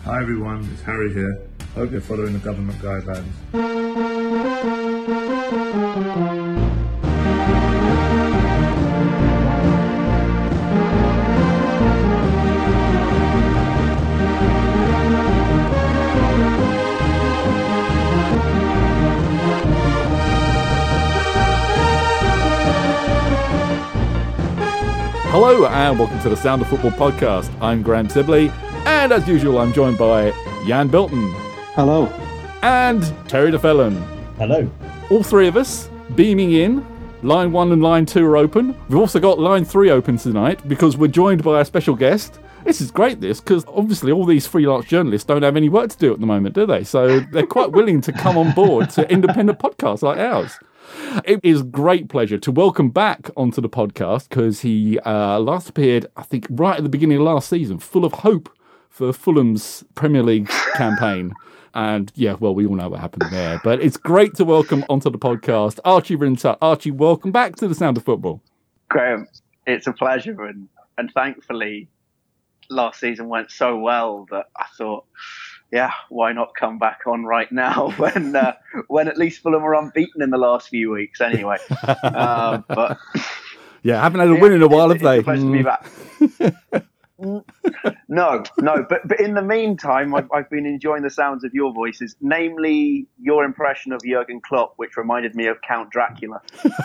Hi everyone, it's Harry here. Hope you're following the government guidelines. Hello and welcome to the Sound of Football podcast. I'm Graham Sibley, and as usual I'm joined by Jan Bilton. Hello. And Terry DeFellon. Hello. All three of us beaming in. Line 1 and Line 2 are open. We've also got Line 3 open tonight because we're joined by a special guest. This is great, because obviously all these freelance journalists don't have any work to do at the moment, do they? So they're quite willing to come on board to independent podcasts like ours. It is great pleasure to welcome back onto the podcast because he last appeared, I think, right at the beginning of last season, full of hope for Fulham's Premier League campaign. And yeah, well, we all know what happened there. But it's great to welcome onto the podcast Archie Rintutt. Archie, welcome back to the Sound of Football. Graham, it's a pleasure. And thankfully, last season went so well that I thought, yeah, why not come back on right now when at least Fulham are unbeaten in the last few weeks anyway. But yeah, haven't had a win in a while, have they? It's a pleasure to be back. No, but in the meantime, I've been enjoying the sounds of your voices, namely your impression of Jurgen Klopp, which reminded me of Count Dracula.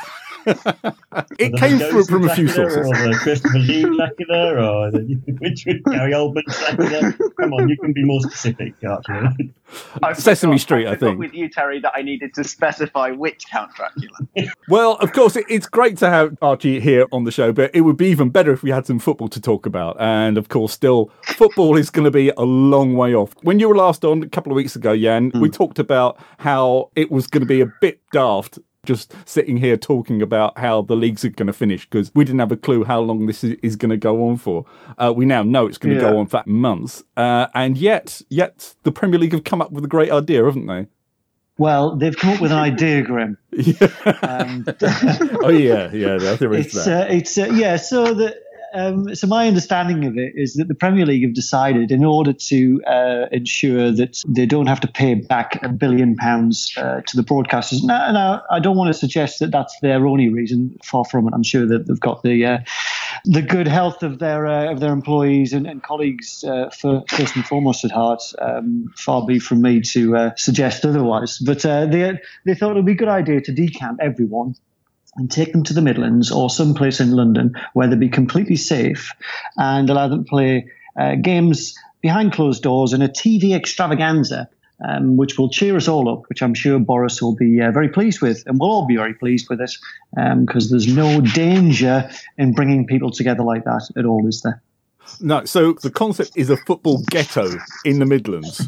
It came through from a few sources. Or the Christopher Lee Dracula, or which Gary Oldman's Dracula. Come on, you can be more specific, Archie. Sesame Street, I think. With you, Terry, that I needed to specify which Count Dracula. Well, of course, it's great to have Archie here on the show, but it would be even better if we had some football to talk about. And of course, still, football is going to be a long way off. When you were last on a couple of weeks ago, Jan, we talked about how it was going to be a bit daft just sitting here talking about how the leagues are going to finish because we didn't have a clue how long this is going to go on for. We now know it's going to go on for months. And yet the Premier League have come up with a great idea, haven't they? Well, they've come up with an idea, Graham. Oh, yeah, there is that. So my understanding of it is that the Premier League have decided, in order to ensure that they don't have to pay back £1 billion to the broadcasters. Now, I don't want to suggest that that's their only reason. Far from it. I'm sure that they've got the good health of their employees and colleagues first and foremost at heart. Far be from me to suggest otherwise. But they thought it would be a good idea to decamp everyone and take them to the Midlands or someplace in London where they'd be completely safe and allow them to play games behind closed doors in a TV extravaganza, which will cheer us all up, which I'm sure Boris will be very pleased with, and we'll all be very pleased with it, because there's no danger in bringing people together like that at all, is there? No, so the concept is a football ghetto in the Midlands.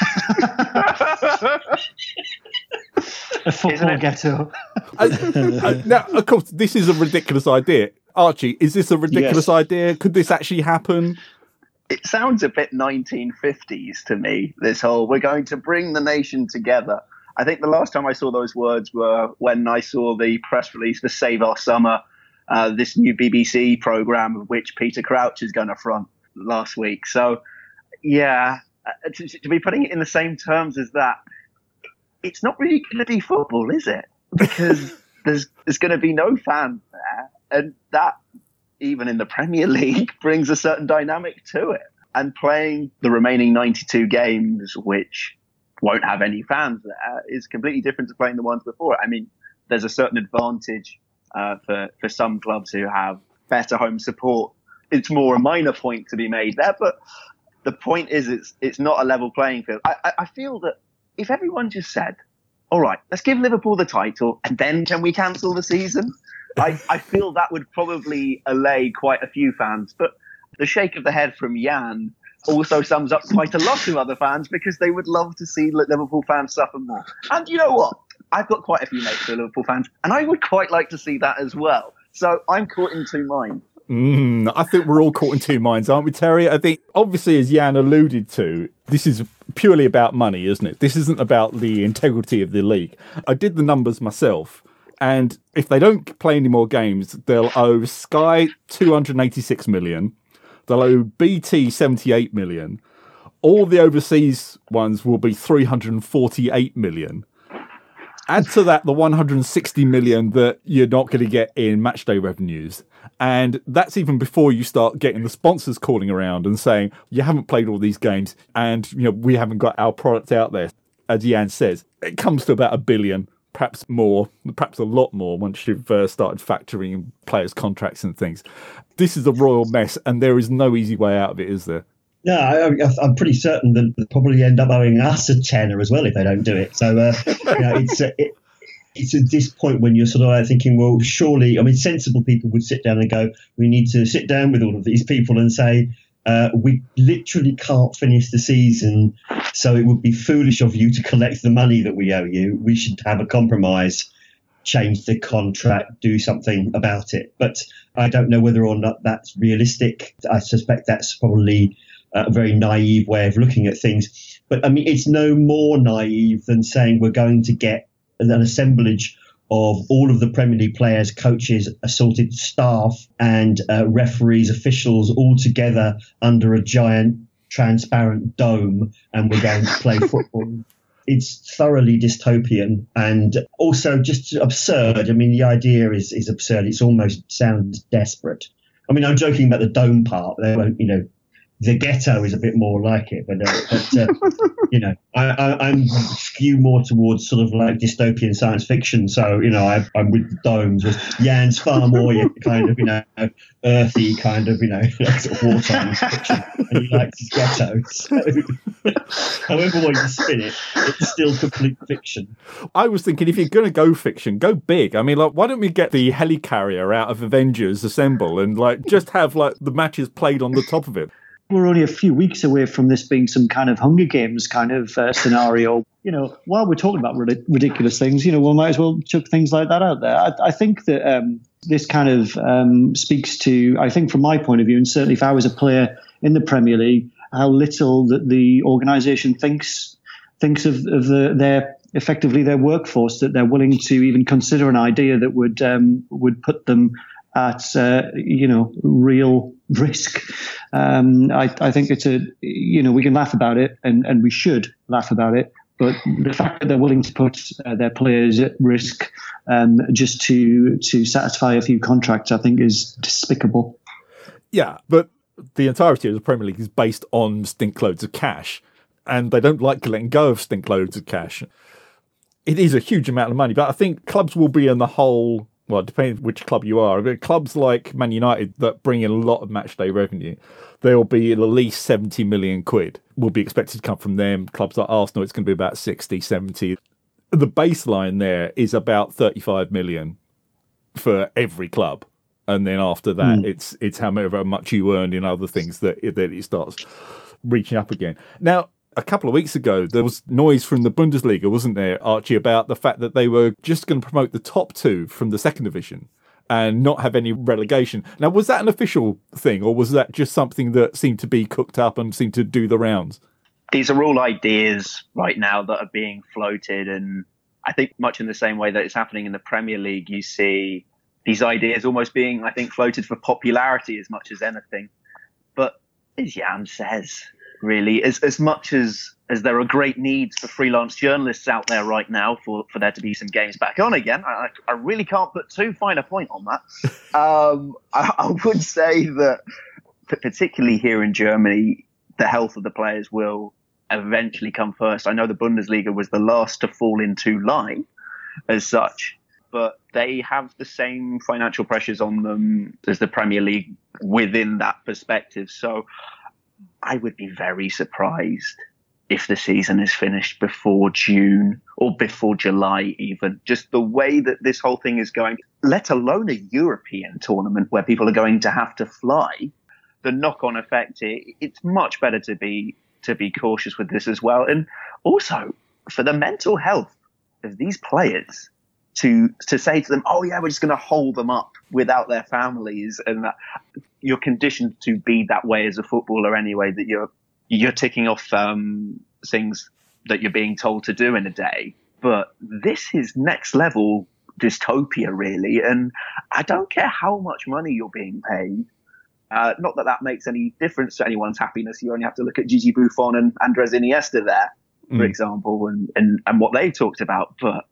A football ghetto. Now, of course, this is a ridiculous idea. Archie, is this a ridiculous idea? Could this actually happen? It sounds a bit 1950s to me, this whole, we're going to bring the nation together. I think the last time I saw those words were when I saw the press release for Save Our Summer, this new BBC programme of which Peter Crouch is going to front last week. So, yeah, to be putting it in the same terms as that, it's not really going to be football, is it? Because there's going to be no fans there. And that, even in the Premier League, brings a certain dynamic to it. And playing the remaining 92 games, which won't have any fans there, is completely different to playing the ones before. I mean, there's a certain advantage for some clubs who have better home support. It's more a minor point to be made there. But the point is, it's not a level playing field. I feel that if everyone just said, all right, let's give Liverpool the title and then can we cancel the season? I feel that would probably allay quite a few fans. But the shake of the head from Jan also sums up quite a lot of other fans because they would love to see Liverpool fans suffer more. And you know what? I've got quite a few mates who are Liverpool fans and I would quite like to see that as well. So I'm caught in two minds. I think we're all caught in two minds, aren't we, Terry? I think, obviously, as Jan alluded to, this is purely about money, isn't it? This isn't about the integrity of the league. I did the numbers myself, and if they don't play any more games, they'll owe Sky 286 million, they'll owe BT 78 million, All the overseas ones will be 348 million. Add to that the 160 million that you're not going to get in matchday revenues. And that's even before you start getting the sponsors calling around and saying, you haven't played all these games and we haven't got our product out there. As Jan says, it comes to about $1 billion, perhaps more, perhaps a lot more once you've started factoring in players' contracts and things. This is a royal mess and there is no easy way out of it, is there? No, I'm pretty certain that they'll probably end up owing us a tenner as well if they don't do it. So it's at this point when you're sort of like thinking, well, surely, sensible people would sit down and go, we need to sit down with all of these people and say, we literally can't finish the season, so it would be foolish of you to collect the money that we owe you. We should have a compromise, change the contract, do something about it. But I don't know whether or not that's realistic. I suspect that's probably a very naive way of looking at things. But it's no more naive than saying we're going to get an assemblage of all of the Premier League players, coaches, assorted staff and referees, officials all together under a giant transparent dome, and we're going to play football. It's thoroughly dystopian and also just absurd. The idea is absurd. It's almost sounds desperate. I'm joking about the dome part. They won't, the ghetto is a bit more like it, but I'm skew more towards sort of like dystopian science fiction. So I'm with the domes. Jan's far more kind of earthy kind of sort of wartime fiction, and he likes his ghetto. So, however way you spin it, it's still complete fiction. I was thinking if you're going to go fiction, go big. Why don't we get the helicarrier out of Avengers Assemble and just have the matches played on the top of it? We're only a few weeks away from this being some kind of Hunger Games kind of scenario. While we're talking about ridiculous things, we might as well chuck things like that out there. I think that this kind of speaks to, I think from my point of view, and certainly if I was a player in the Premier League, how little that the organisation thinks of their effectively their workforce, that they're willing to even consider an idea that would put them at real risk. I think it's we can laugh about it and we should laugh about it, but the fact that they're willing to put their players at risk just to satisfy a few contracts, I think is despicable. Yeah, but the entirety of the Premier League is based on stink loads of cash, and they don't like letting go of stink loads of cash. It is a huge amount of money, but I think clubs will be in the whole. Well, depending which club you are. But clubs like Man United that bring in a lot of matchday revenue, there will be at least 70 million quid will be expected to come from them. Clubs like Arsenal, it's going to be about 60, 70. The baseline there is about 35 million for every club. And then after that, it's however much you earn in other things that it starts reaching up again. Now, a couple of weeks ago, there was noise from the Bundesliga, wasn't there, Archie, about the fact that they were just going to promote the top two from the second division and not have any relegation. Now, was that an official thing, or was that just something that seemed to be cooked up and seemed to do the rounds? These are all ideas right now that are being floated, and I think much in the same way that it's happening in the Premier League, you see these ideas almost being, I think, floated for popularity as much as anything. But as Jan says, really, as much as there are great needs for freelance journalists out there right now for there to be some games back on again, I really can't put too fine a point on that. I would say that particularly here in Germany, the health of the players will eventually come first. I know the Bundesliga was the last to fall into line as such, but they have the same financial pressures on them as the Premier League within that perspective. So I would be very surprised if the season is finished before June or before July even. Just the way that this whole thing is going, let alone a European tournament where people are going to have to fly, the knock-on effect, it's much better to be cautious with this as well. And also for the mental health of these players to say to them, oh yeah, we're just going to hold them up without their families, and that you're conditioned to be that way as a footballer anyway, that you're ticking off things that you're being told to do in a day. But this is next level dystopia, really. And I don't care how much money you're being paid. Not that that makes any difference to anyone's happiness. You only have to look at Gigi Buffon and Andres Iniesta there, for example, and what they talked about. But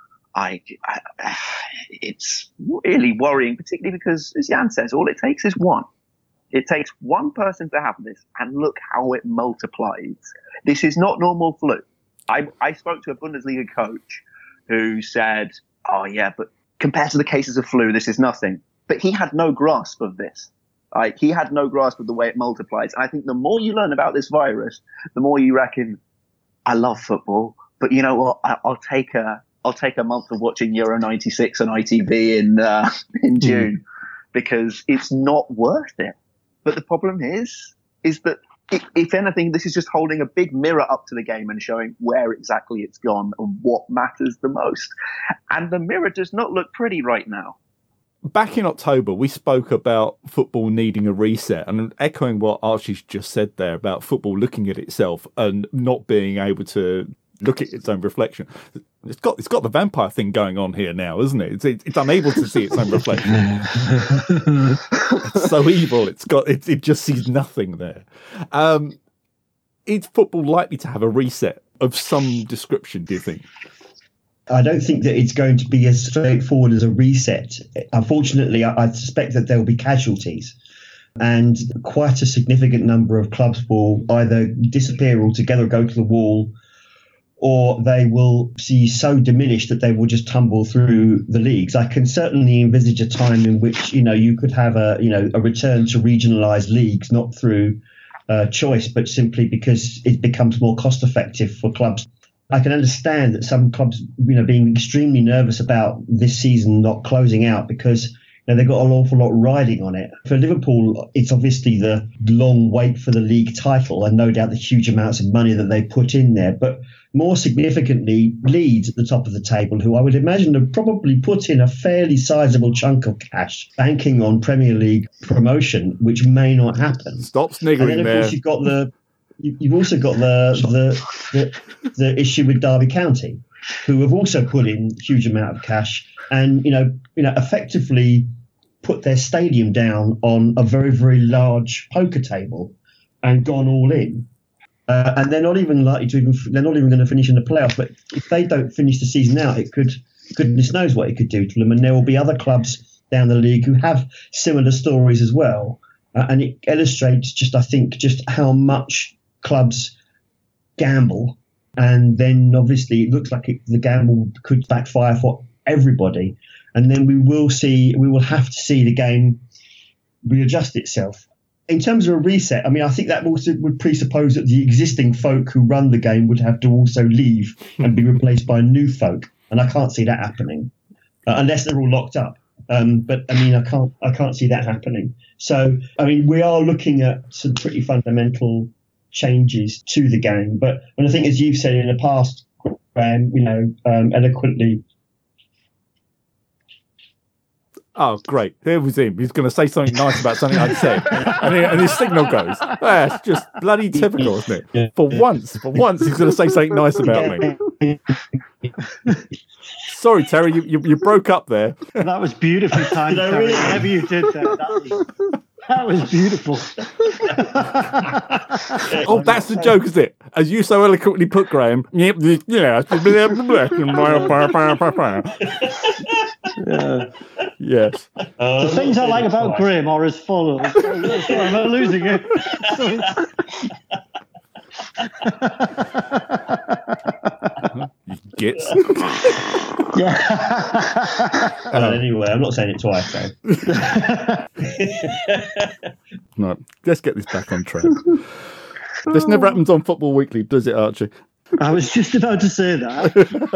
it's really worrying, particularly because, as Jan says, all it takes is one. It takes one person to have this, and look how it multiplies. This is not normal flu. I spoke to a Bundesliga coach who said, oh yeah, but compared to the cases of flu, this is nothing. But he had no grasp of this. He had no grasp of the way it multiplies. And I think the more you learn about this virus, the more you reckon, I love football, but you know what? I'll take a month of watching Euro 96 on ITV in June because it's not worth it. But the problem is that if anything, this is just holding a big mirror up to the game and showing where exactly it's gone and what matters the most. And the mirror does not look pretty right now. Back in October, we spoke about football needing a reset, and echoing what Archie's just said there about football looking at itself and not being able to look at its own reflection. It's got the vampire thing going on here now, isn't it? It's unable to see its own reflection. It's so evil. It just sees nothing there. Is football likely to have a reset of some description, do you think? I don't think that it's going to be as straightforward as a reset. Unfortunately, I suspect that there will be casualties, and quite a significant number of clubs will either disappear altogether, go to the wall, or they will see so diminished that they will just tumble through the leagues. I can certainly envisage a time in which, you could have a return to regionalised leagues, not through choice, but simply because it becomes more cost effective for clubs. I can understand that some clubs, being extremely nervous about this season not closing out because they've got an awful lot riding on it. For Liverpool, it's obviously the long wait for the league title and no doubt the huge amounts of money that they put in there. But more significantly, Leeds at the top of the table, who I would imagine have probably put in a fairly sizable chunk of cash banking on Premier League promotion, which may not happen. Stop sniggering there. And then, of course, you've also got the issue with Derby County, who have also put in a huge amount of cash and effectively put their stadium down on a very, very large poker table and gone all in. And they're not even likely to they're not even going to finish in the playoffs. But if they don't finish the season out, goodness knows what it could do to them. And there will be other clubs down the league who have similar stories as well. And it illustrates just how much clubs gamble. And then obviously it looks like the gamble could backfire for everybody. And then we will have to see the game readjust itself. In terms of a reset, I think that also would presuppose that the existing folk who run the game would have to also leave and be replaced by new folk. And I can't see that happening unless they're all locked up. But I can't see that happening. So, we are looking at some pretty fundamental changes to the game. But I think, as you've said in the past, Graham, eloquently. Oh, great. There was him. He's going to say something nice about something I said. and his signal goes. That's just bloody typical, isn't it? For once, he's going to say something nice about me. Sorry, Terry, you broke up there. That was beautifully timed, Terry. Whatever you did there, that was beautiful. Oh, that's the joke, is it? As you so eloquently put, Graham. Yep, yeah. Yes. The things I like about Graham are as follows. I'm not losing it. Gits. Anyway, I'm not saying it twice, though. No, let's get this back on track. This never happens on Football Weekly, does it, Archie? I was just about to say that.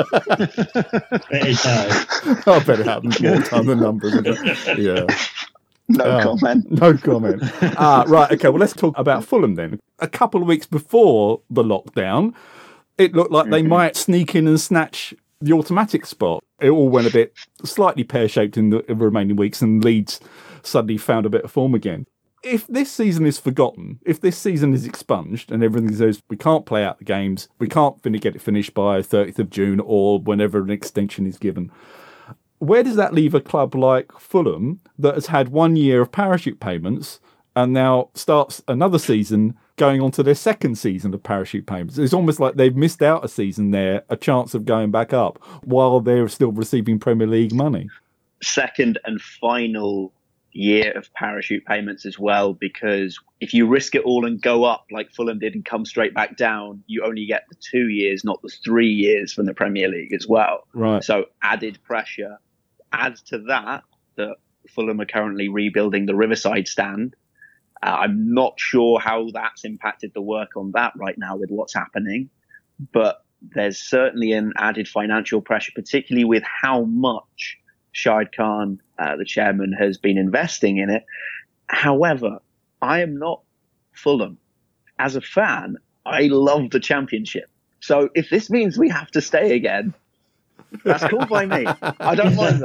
It does. I bet it happens more time than numbers. Yeah. No comment. No comment. Right, okay, well, let's talk about Fulham then. A couple of weeks before the lockdown, it looked like they might sneak in and snatch the automatic spot. It all went a bit slightly pear-shaped in the remaining weeks, and Leeds suddenly found a bit of form again. If this season is forgotten, if this season is expunged and everything says we can't play out the games, we can't get it finished by 30th of June or whenever an extension is given, where does that leave a club like Fulham that has had 1 year of parachute payments and now starts another season going on to their second season of parachute payments. It's almost like they've missed out a season there, a chance of going back up, while they're still receiving Premier League money. Second and final year of parachute payments as well, because if you risk it all and go up like Fulham did and come straight back down, you only get the 2 years, not the 3 years from the Premier League as well. Right. So added pressure. Add to that Fulham are currently rebuilding the Riverside stand. I'm not sure how that's impacted the work on that right now with what's happening, but there's certainly an added financial pressure, particularly with how much Shahid Khan, the chairman, has been investing in it. However, I am not Fulham. As a fan, I love the Championship. So if this means we have to stay again, that's cool by me. I don't mind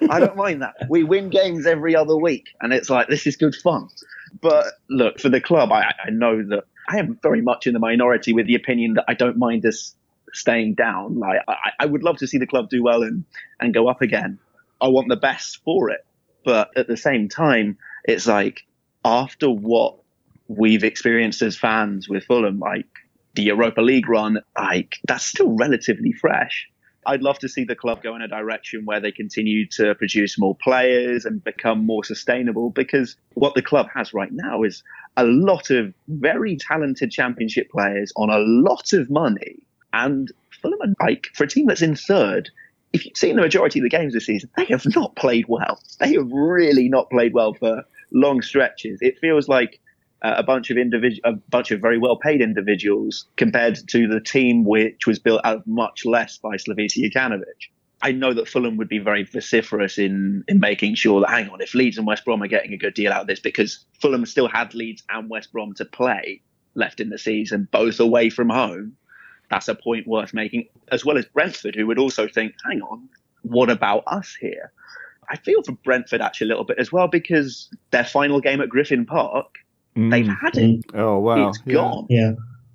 that. We win games every other week, and it's like, this is good fun. But look, for the club, I know that I am very much in the minority with the opinion that I don't mind us staying down. Like, I would love to see the club do well and go up again. I want the best for it. But at the same time, it's like, after what we've experienced as fans with Fulham, like the Europa League run, like that's still relatively fresh. I'd love to see the club go in a direction where they continue to produce more players and become more sustainable, because what the club has right now is a lot of very talented Championship players on a lot of money. And Fulham are, like, for a team that's in third, if you've seen the majority of the games this season, they have not played well. They have really not played well for long stretches. It feels like a bunch of very well-paid individuals compared to the team which was built out of much less by Slavisa Jokanovic. I know that Fulham would be very vociferous in making sure that, hang on, if Leeds and West Brom are getting a good deal out of this, because Fulham still had Leeds and West Brom to play left in the season, both away from home, that's a point worth making, as well as Brentford, who would also think, hang on, what about us here? I feel for Brentford actually a little bit as well, because their final game at Griffin Park, they've had it. Oh, wow. It's gone. Yeah.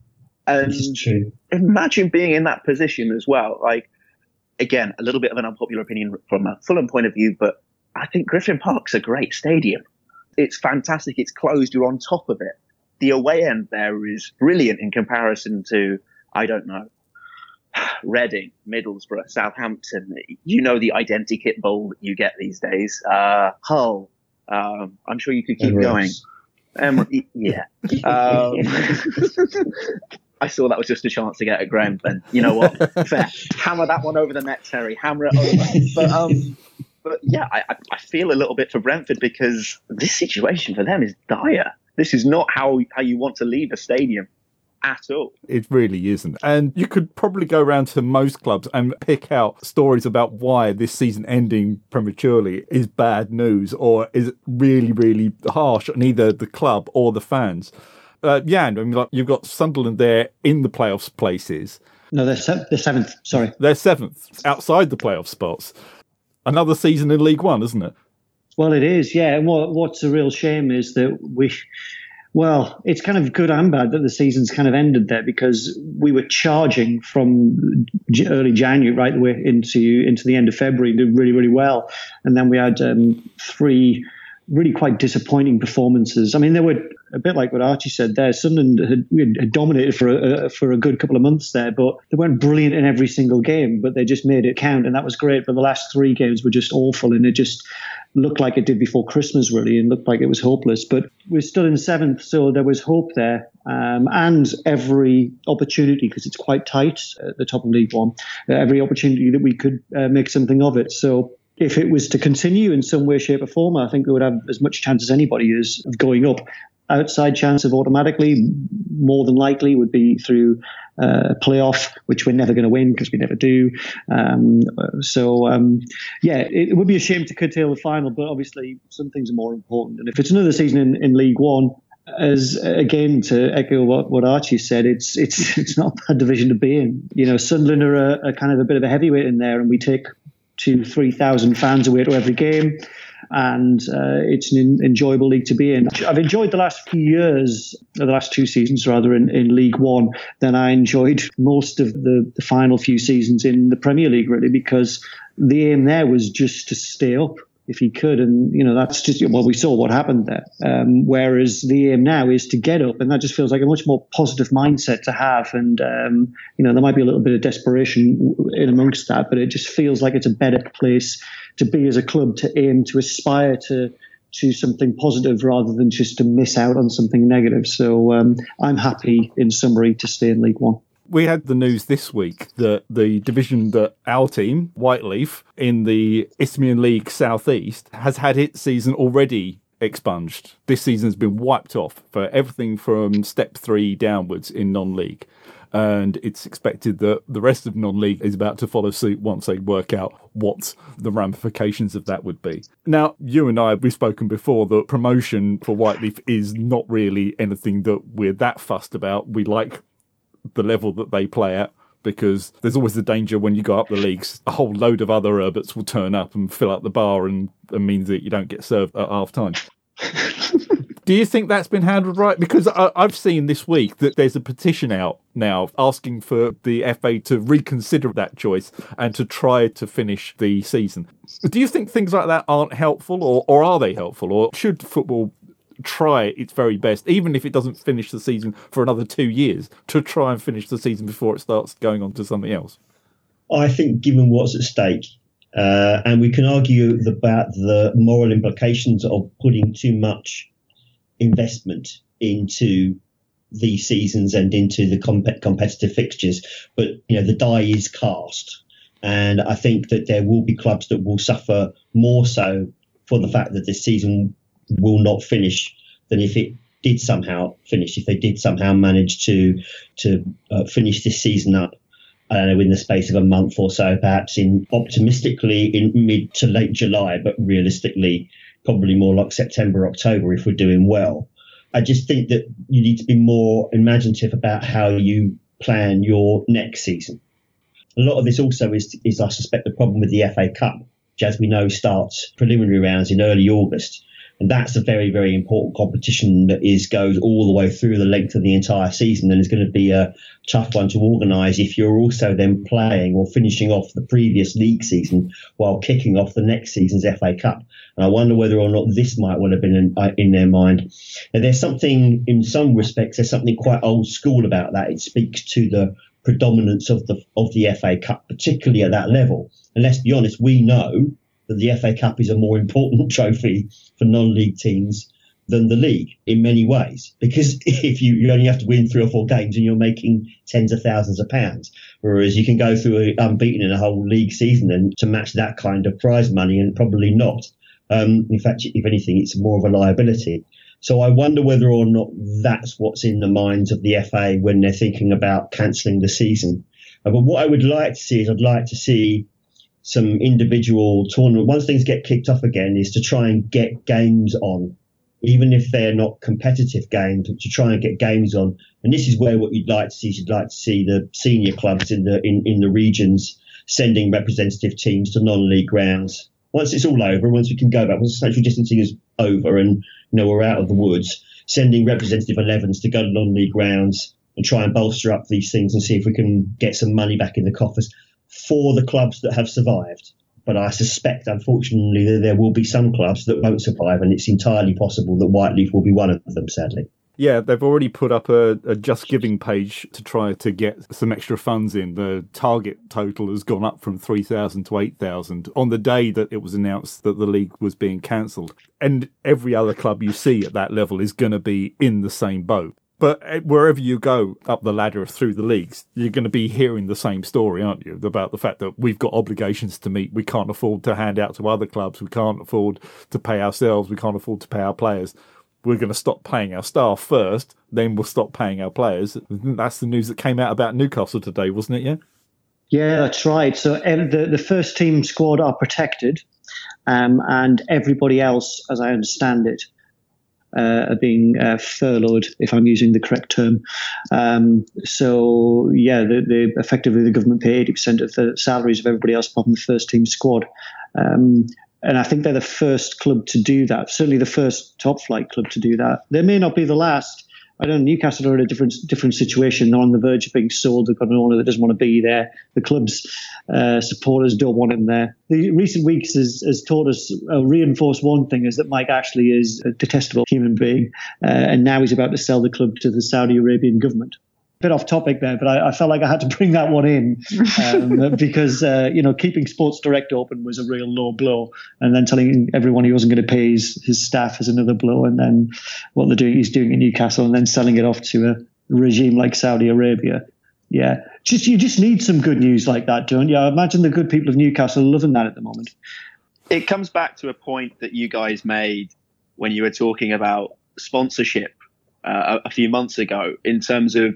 And This is true. imagine being in that position as well. Like, again, a little bit of an unpopular opinion from a Fulham point of view, but I think Griffin Park's a great stadium. It's fantastic. It's closed. You're on top of it. The away end there is brilliant in comparison to, I don't know, Reading, Middlesbrough, Southampton. You know the identikit bowl that you get these days. Hull. I'm sure you could keep going. Yeah. I saw that was just a chance to get at Graham. Then you know what? Fair. Hammer that one over the net, Terry. Hammer it over. But yeah, I feel a little bit for Brentford, because this situation for them is dire. This is not how you want to leave a stadium at all. It really isn't. And you could probably go around to most clubs and pick out stories about why this season ending prematurely is bad news, or is really, really harsh on either the club or the fans. Jan, I mean, like, you've got Sunderland there in the playoffs places. No, they're seventh. Sorry. They're seventh, outside the playoff spots. Another season in League One, isn't it? Well, it is, yeah. And what's a real shame is that well, it's kind of good and bad that the season's kind of ended there, because we were charging from early January right the way into the end of February, did really, really well. And then we had 3 really quite disappointing performances. I mean, they were a bit like what Archie said there. Sunderland had dominated for a good couple of months there, but they weren't brilliant in every single game, but they just made it count, and that was great. But the last 3 games were just awful, and it just looked like it did before Christmas, really, and looked like it was hopeless. But we're still in 7th, so there was hope there, and every opportunity, because it's quite tight at the top of League One, every opportunity that we could make something of it. So if it was to continue in some way, shape or form, I think we would have as much chance as anybody is of going up. Outside chance of automatically, more than likely, would be through playoff, which we're never going to win because we never do. Yeah, it would be a shame to curtail the final, but obviously some things are more important. And if it's another season in League One, as again to echo what Archie said, it's not a bad division to be in. You know, Sunderland are a kind of a bit of a heavyweight in there, and we take 2,000-3,000 fans away to every game. And it's an enjoyable league to be in. I've enjoyed the last few years, the last 2 seasons rather, in League One than I enjoyed most of the final few seasons in the Premier League, really, because the aim there was just to stay up. if he could. And, that's just, we saw what happened there. Whereas the aim now is to get up, and that just feels like a much more positive mindset to have. And, there might be a little bit of desperation in amongst that, but it just feels like it's a better place to be as a club, to aim, to aspire to something positive rather than just to miss out on something negative. So I'm happy, in summary, to stay in League One. We had the news this week that the division that our team, Whiteleaf, in the Isthmian League South East, has had its season already expunged. This season's been wiped off for everything from Step 3 downwards in non-league. And it's expected that the rest of non-league is about to follow suit once they work out what the ramifications of that would be. Now, you and I, we've spoken before that promotion for Whiteleaf is not really anything that we're that fussed about. We like the level that they play at, because there's always the danger when you go up the leagues, a whole load of other Herberts will turn up and fill up the bar and means that you don't get served at half time. Do you think that's been handled right? Because I've seen this week that there's a petition out now asking for the FA to reconsider that choice and to try to finish the season. Do you think things like that aren't helpful, or are they helpful? Or should football try its very best, even if it doesn't finish the season for another 2 years, to try and finish the season before it starts going on to something else? I think, given what's at stake, and we can argue about the moral implications of putting too much investment into these seasons and into the competitive fixtures, but the die is cast, and I think that there will be clubs that will suffer more so for the fact that this season will not finish than if it did somehow finish, if they did somehow manage to finish this season up, I don't know, in the space of a month or so, perhaps optimistically in mid to late July, but realistically probably more like September, October if we're doing well. I just think that you need to be more imaginative about how you plan your next season. A lot of this also is I suspect, the problem with the FA Cup, which, as we know, starts preliminary rounds in early August. And that's a very, very important competition that goes all the way through the length of the entire season, and is going to be a tough one to organise if you're also then playing or finishing off the previous league season while kicking off the next season's FA Cup. And I wonder whether or not this might well have been in their mind. And there's something, in some respects, there's something quite old school about that. It speaks to the predominance of the FA Cup, particularly at that level. And let's be honest, we know that the FA Cup is a more important trophy for non-league teams than the league in many ways, because if you only have to win 3 or 4 games and you're making tens of thousands of pounds, whereas you can go through unbeaten in a whole league season and to match that kind of prize money, and probably not. In fact, if anything, it's more of a liability. So I wonder whether or not that's what's in the minds of the FA when they're thinking about cancelling the season. But what I would like to see is, I'd like to see some individual tournament, once things get kicked off again, is to try and get games on, even if they're not competitive games, to try and get games on. And this is where what you'd like to see is, you'd like to see the senior clubs in the regions sending representative teams to non-league grounds. Once it's all over, once we can go back, once social distancing is over and we're out of the woods, sending representative 11s to go to non-league grounds and try and bolster up these things and see if we can get some money back in the coffers for the clubs that have survived. But I suspect, unfortunately, that there will be some clubs that won't survive, and it's entirely possible that Whiteleaf will be one of them, sadly. Yeah, they've already put up a Just Giving page to try to get some extra funds in. The target total has gone up from 3,000 to 8,000 on the day that it was announced that the league was being cancelled. And every other club you see at that level is going to be in the same boat. But wherever you go up the ladder through the leagues, you're going to be hearing the same story, aren't you? About the fact that we've got obligations to meet. We can't afford to hand out to other clubs. We can't afford to pay ourselves. We can't afford to pay our players. We're going to stop paying our staff first, then we'll stop paying our players. That's the news that came out about Newcastle today, wasn't it? Yeah? Yeah, that's right. So the first team squad are protected, and everybody else, as I understand it, are being furloughed, if I'm using the correct term. So, yeah, effectively the government pay 80% of the salaries of everybody else apart from the first team squad. And I think they're the first club to do that, certainly the first top flight club to do that. They may not be the last. I don't know, Newcastle are in a different situation. They're on the verge of being sold. They've got an owner that doesn't want to be there. The club's supporters don't want him there. The recent weeks has taught us, reinforced one thing, is that Mike Ashley is a detestable human being. And now he's about to sell the club to the Saudi Arabian government. Bit off topic there, but I felt like I had to bring that one in because, keeping Sports Direct open was a real low blow. And then telling everyone he wasn't going to pay his staff is another blow. And then what he's doing in Newcastle and then selling it off to a regime like Saudi Arabia. Yeah. You just need some good news like that, don't you? I imagine the good people of Newcastle are loving that at the moment. It comes back to a point that you guys made when you were talking about sponsorship a few months ago in terms of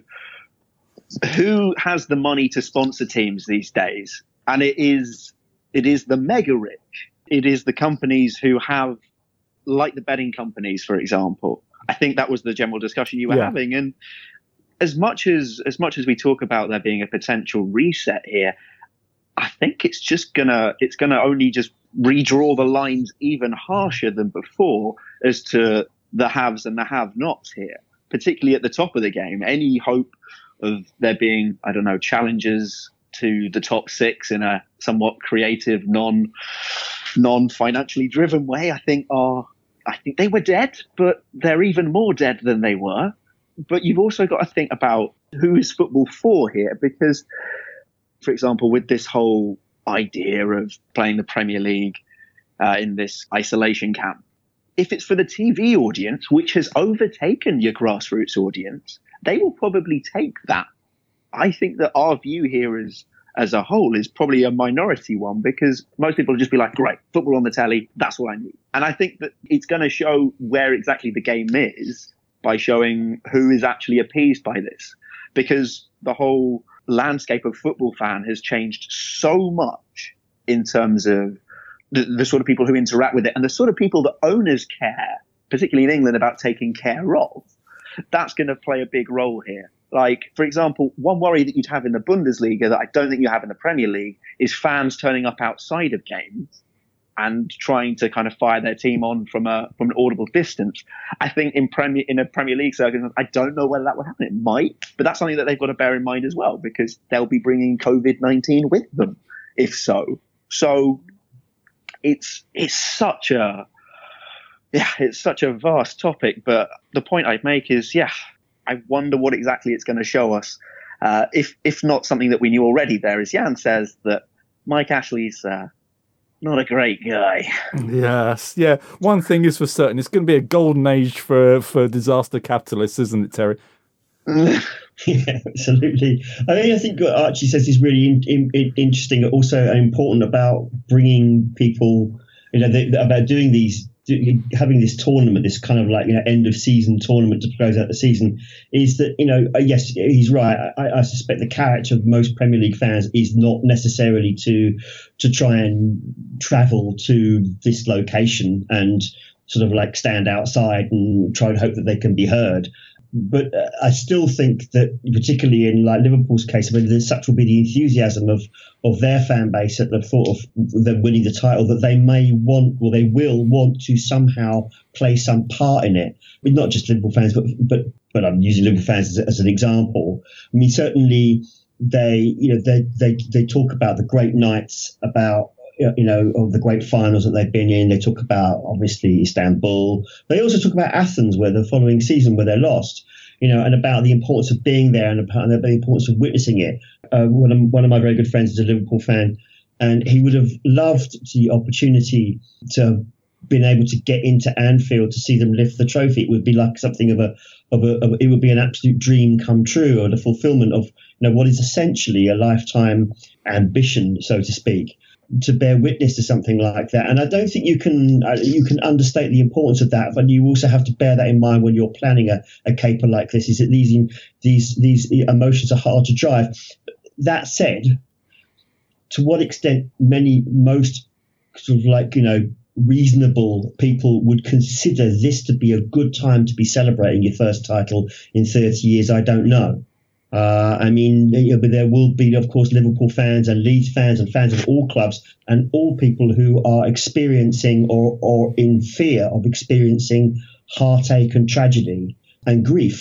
who has the money to sponsor teams these days. And it is the mega rich. It is the companies who have, like the betting companies, for example. I think that was the general discussion you were having. And as much as we talk about there being a potential reset here, I think it's gonna only just redraw the lines even harsher than before as to the haves and the have-nots here, particularly at the top of the game. Any hope of there being, I don't know, challenges to the top six in a somewhat creative, non-financially driven way, I think they were dead, but they're even more dead than they were. But you've also got to think about who is football for here, because, for example, with this whole idea of playing the Premier League in this isolation camp, if it's for the TV audience, which has overtaken your grassroots audience, they will probably take that. I think that our view here as a whole is probably a minority one, because most people will just be like, great, football on the telly, that's what I need. And I think that it's going to show where exactly the game is by showing who is actually appeased by this, because the whole landscape of football fan has changed so much in terms of the sort of people who interact with it and the sort of people that owners care, particularly in England, about taking care of. That's going to play a big role here. Like, for example, one worry that you'd have in the Bundesliga that I don't think you have in the Premier League is fans turning up outside of games and trying to kind of fire their team on from an audible distance. I think in a Premier League circumstance, I don't know whether that would happen. It might, but that's something that they've got to bear in mind as well, because they'll be bringing COVID-19 with them, if so. So it's such a vast topic, but the point I'd make is, I wonder what exactly it's going to show us. If not something that we knew already there, as Jan says, that Mike Ashley's not a great guy. Yes, yeah. One thing is for certain, it's going to be a golden age for disaster capitalists, isn't it, Terry? Yeah, absolutely. I think what Archie says is really interesting, also important about bringing people, about doing these, having this tournament, this kind of like end of season tournament to close out the season, is that yes, he's right. I suspect the character of most Premier League fans is not necessarily to try and travel to this location and sort of like stand outside and try and hope that they can be heard. But I still think that, particularly in like Liverpool's case, such will be the enthusiasm of their fan base at the thought of them winning the title, that they will want to somehow play some part in it. I mean, not just Liverpool fans, but I'm using Liverpool fans as an example. I mean, certainly they talk about the great nights, about of the great finals that they've been in. They talk about, obviously, Istanbul. They also talk about Athens, where the following season where they lost, and about the importance of being there and about the importance of witnessing it. One of my very good friends is a Liverpool fan, and he would have loved the opportunity to have been able to get into Anfield to see them lift the trophy. It would be like something it would be an absolute dream come true, or the fulfillment of what is essentially a lifetime ambition, so to speak, to bear witness to something like that. And I don't think you can understate the importance of that, but you also have to bear that in mind when you're planning a caper like this, is that these emotions are hard to drive. That said, to what extent most sort of like, reasonable people would consider this to be a good time to be celebrating your first title in 30 years, I don't know. But there will be, of course, Liverpool fans and Leeds fans and fans of all clubs and all people who are experiencing or in fear of experiencing heartache and tragedy and grief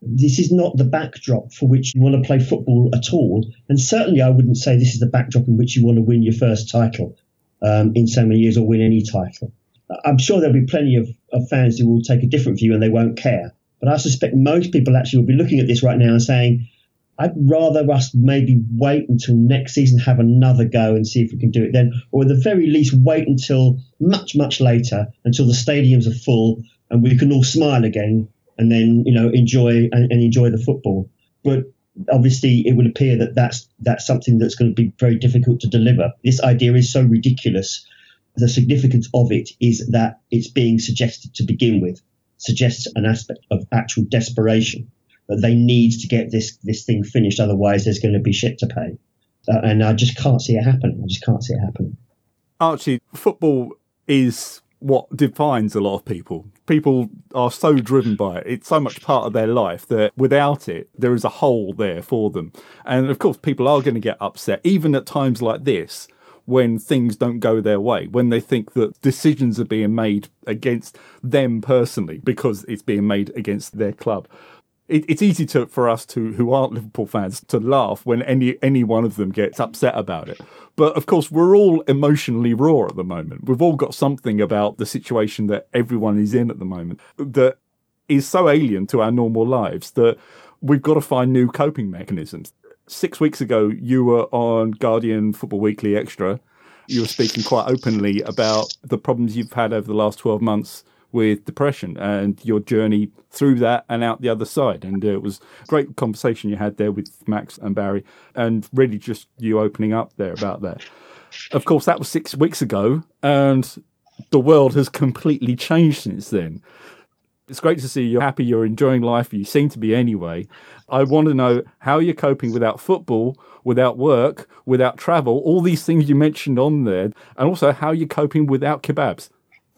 This is not the backdrop for which you want to play football at all. And certainly I wouldn't say this is the backdrop in which you want to win your first title in so many years, or win any title. I'm sure there'll be plenty of fans who will take a different view and they won't care. But I suspect most people actually will be looking at this right now and saying, I'd rather us maybe wait until next season, have another go and see if we can do it then, or at the very least wait until much, much later, until the stadiums are full and we can all smile again and then, enjoy the football. But obviously it would appear that that's something that's going to be very difficult to deliver. This idea is so ridiculous. The significance of it is that it's being suggested to begin with, suggests an aspect of actual desperation, that they need to get this thing finished, otherwise there's going to be shit to pay. And I just can't see it happening. Archie, football is what defines a lot of people. People are so driven by it. It's so much part of their life that without it, there is a hole there for them. And of course, people are going to get upset, even at times like this, when things don't go their way, when they think that decisions are being made against them personally because it's being made against their club. It's easy for us who aren't Liverpool fans to laugh when any one of them gets upset about it. But of course, we're all emotionally raw at the moment. We've all got something about the situation that everyone is in at the moment that is so alien to our normal lives that we've got to find new coping mechanisms. 6 weeks ago, you were on Guardian Football Weekly Extra. You were speaking quite openly about the problems you've had over the last 12 months with depression and your journey through that and out the other side. And it was a great conversation you had there with Max and Barry, and really just you opening up there about that. Of course, that was 6 weeks ago, and the world has completely changed since then. It's great to see you're happy, you're enjoying life, you seem to be anyway. I want to know how you're coping without football, without work, without travel, all these things you mentioned on there, and also how you're coping without kebabs.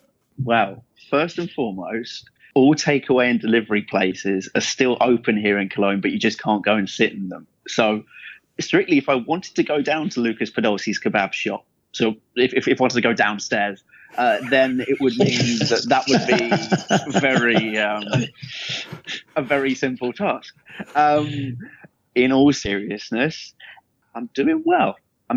Well, first and foremost, all takeaway and delivery places are still open here in Cologne, but you just can't go and sit in them. So strictly, if I wanted to go down to Lucas Podolski's kebab shop, so if I wanted to go downstairs, then it would mean that would be a very simple task. In all seriousness, I'm doing well.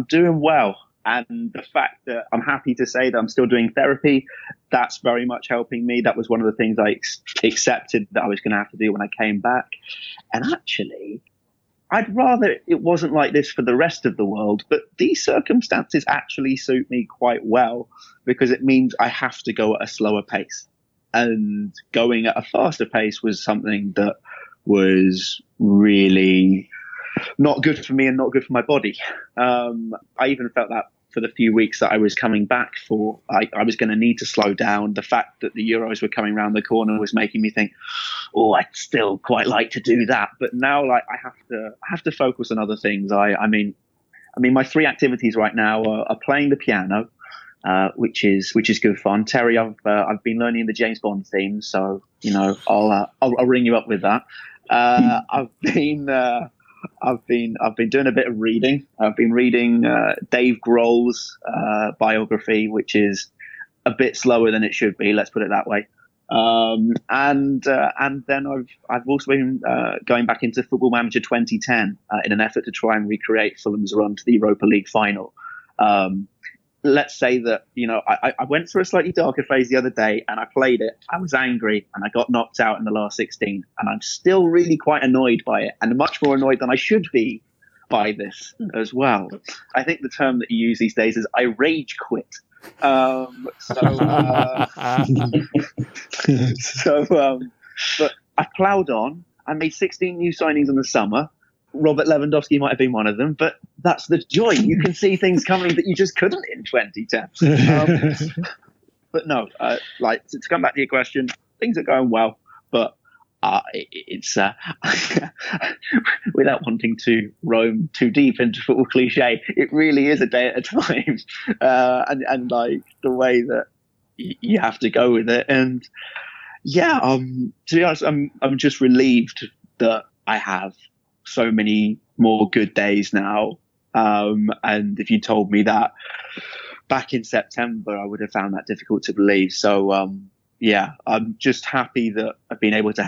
And the fact that I'm happy to say that I'm still doing therapy, that's very much helping me. That was one of the things I accepted that I was going to have to do when I came back. And actually, I'd rather it wasn't like this for the rest of the world, but these circumstances actually suit me quite well because it means I have to go at a slower pace. And going at a faster pace was something that was really not good for me and not good for my body. I even felt that for the few weeks that I was coming back for, I was going to need to slow down. The fact that the Euros were coming around the corner was making me think, oh, I'd still quite like to do that. But now, I have to focus on other things. I mean, my three activities right now are playing the piano, which is good fun. Terry, I've been learning the James Bond theme, so I'll ring you up with that. I've been doing a bit of reading. I've been reading Dave Grohl's biography, which is a bit slower than it should be. Let's put it that way. And then I've also been going back into Football Manager 2010 in an effort to try and recreate Fulham's run to the Europa League final. Let's say that, I went through a slightly darker phase the other day and I played it. I was angry and I got knocked out in the last 16. And I'm still really quite annoyed by it, and much more annoyed than I should be by this as well. I think the term that you use these days is I rage quit. But I ploughed on. I made 16 new signings in the summer. Robert Lewandowski might have been one of them, but that's the joy. You can see things coming that you just couldn't in 2010. But no, to come back to your question, things are going well, but it's without wanting to roam too deep into football cliche, it really is a day at a time, and like the way that you have to go with it. And yeah, to be honest, I'm just relieved that I have so many more good days now. And if you told me that back in September, I would have found that difficult to believe. So, yeah, I'm just happy that I've been able to help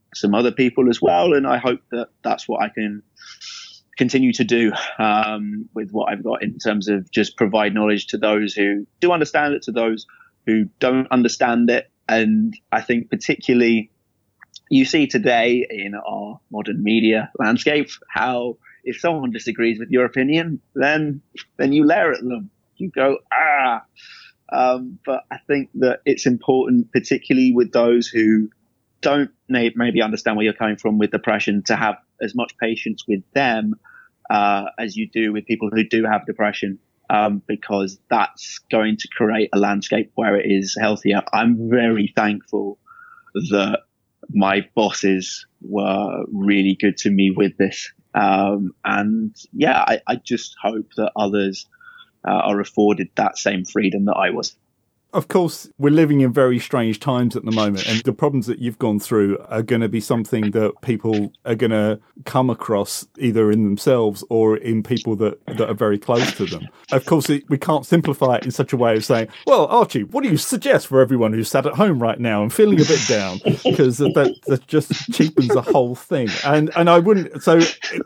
some other people as well. And I hope that that's what I can continue to do with what I've got in terms of just provide knowledge to those who do understand it, to those who don't understand it. And I think particularly you see today in our modern media landscape how if someone disagrees with your opinion, then you layer at them. You go, but I think that it's important, particularly with those who don't maybe understand where you're coming from with depression, to have as much patience with them as you do with people who do have depression, because that's going to create a landscape where it is healthier. I'm very thankful that my bosses were really good to me with this. And yeah, I just hope that others are afforded that same freedom that I was. Of course, we're living in very strange times at the moment, and the problems that you've gone through are going to be something that people are going to come across either in themselves or in people that are very close to them. Of course, we can't simplify it in such a way of saying, well, Archie, what do you suggest for everyone who's sat at home right now and feeling a bit down? Because that just cheapens the whole thing. And I wouldn't... So...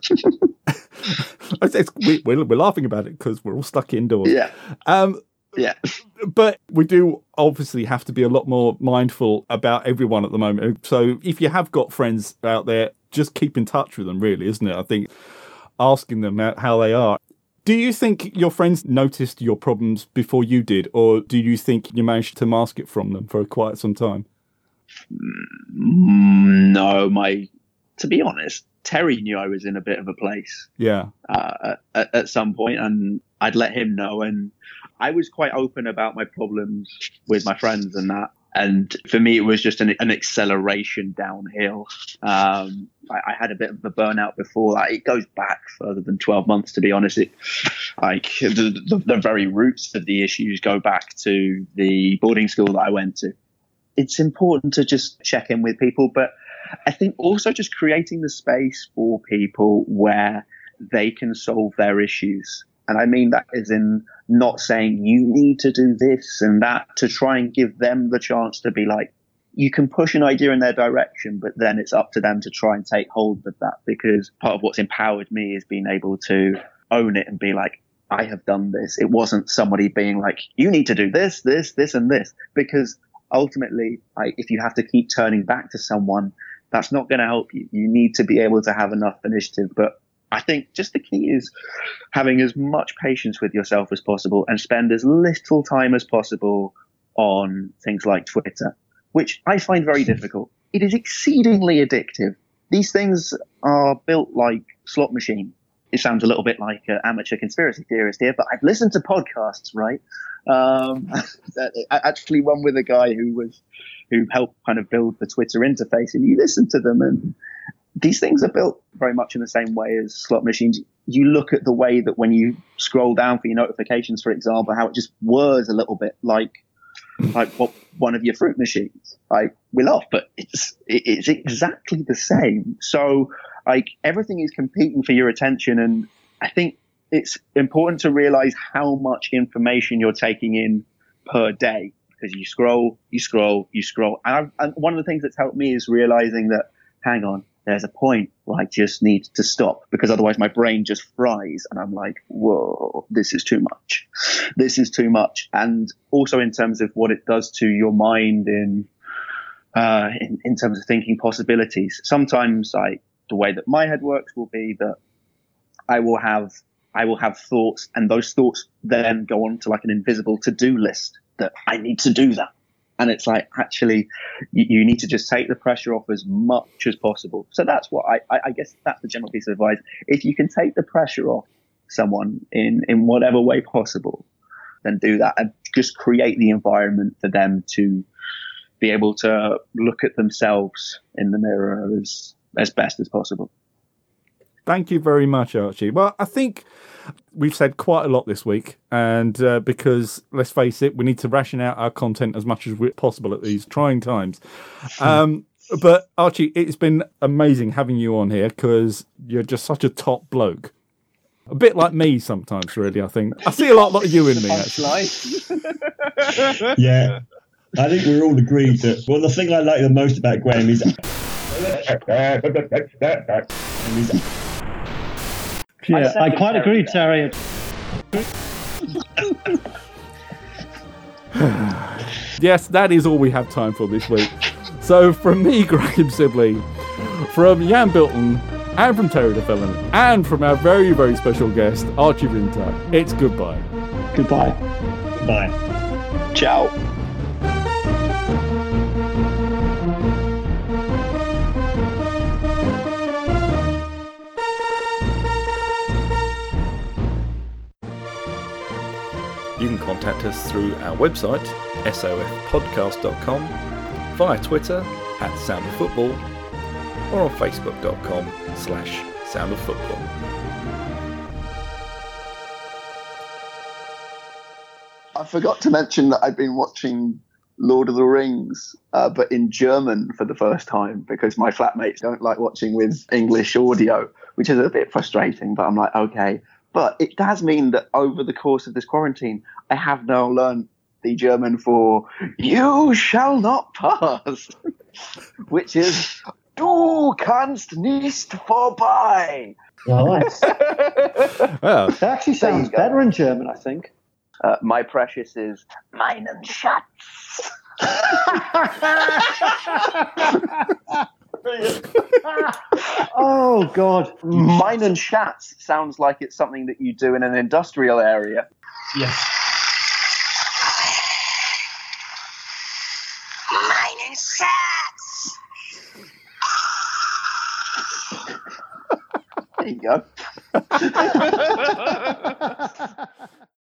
we're laughing about it because we're all stuck indoors. Yeah. Yeah. But we do obviously have to be a lot more mindful about everyone at the moment. So if you have got friends out there, just keep in touch with them, really, isn't it? I think asking them how they are. Do you think your friends noticed your problems before you did, or do you think you managed to mask it from them for quite some time? No, to be honest, Terry knew I was in a bit of a place. Yeah. At some point, and I'd let him know, and I was quite open about my problems with my friends and that. And for me, it was just an acceleration downhill. I had a bit of a burnout before that. It goes back further than 12 months, to be honest. The very roots of the issues go back to the boarding school that I went to. It's important to just check in with people, but I think also just creating the space for people where they can solve their issues. And I mean that as in not saying you need to do this and that, to try and give them the chance to be like, you can push an idea in their direction, but then it's up to them to try and take hold of that. Because part of what's empowered me is being able to own it and be like, I have done this. It wasn't somebody being like, you need to do this, this, this, and this. Because ultimately, if you have to keep turning back to someone, that's not going to help you. You need to be able to have enough initiative. But I think just the key is having as much patience with yourself as possible and spend as little time as possible on things like Twitter, which I find very difficult. It is exceedingly addictive. These things are built like slot machines. It sounds a little bit like an amateur conspiracy theorist here, but I've listened to podcasts, right? Actually one with a guy who helped kind of build the Twitter interface, and you listen to them, and these things are built very much in the same way as slot machines. You look at the way that when you scroll down for your notifications, for example, how it just whirs a little bit like one of your fruit machines. We laugh, but it's exactly the same. So everything is competing for your attention, and I think it's important to realize how much information you're taking in per day, because you scroll. And one of the things that's helped me is realizing that, hang on, there's a point where I just need to stop, because otherwise my brain just fries and I'm like, whoa, this is too much. This is too much. And also in terms of what it does to your mind in terms of thinking possibilities. Sometimes the way that my head works will be that I will have thoughts, and those thoughts then go on to like an invisible to-do list that I need to do that. And it's like, actually, you need to just take the pressure off as much as possible. So that's what I guess that's the general piece of advice. If you can take the pressure off someone in whatever way possible, then do that, and just create the environment for them to be able to look at themselves in the mirror as best as possible. Thank you very much, Archie. Well, I think we've said quite a lot this week, and because, let's face it, we need to ration out our content as much as possible at these trying times. But, Archie, it's been amazing having you on here, because you're just such a top bloke. A bit like me sometimes, really, I think. I see a lot of you in me, actually. Yeah. I think we're all agreed that, well, the thing I like the most about Graham is Yeah, I quite agree, Terry. Yes, that is all we have time for this week. So from me, Graham Sibley, from Jan Bilton, and from Terry DeFellon, and from our very, very special guest, Archie Vinter, it's goodbye. Goodbye. Bye. Ciao. You can contact us through our website, sofpodcast.com, via Twitter @soundoffootball, or on facebook.com/soundoffootball. I forgot to mention that I've been watching Lord of the Rings, but in German for the first time, because my flatmates don't like watching with English audio, which is a bit frustrating, but I'm like, okay. But it does mean that over the course of this quarantine, I have now learned the German for "you shall not pass," which is "du kannst nicht vorbei." Nice. Well, It actually sounds better in German, I think. My precious is meinen Schatz. Oh, God. Meinen Schatz sounds like it's something that you do in an industrial area. Yes. Meinen Schatz! There you go.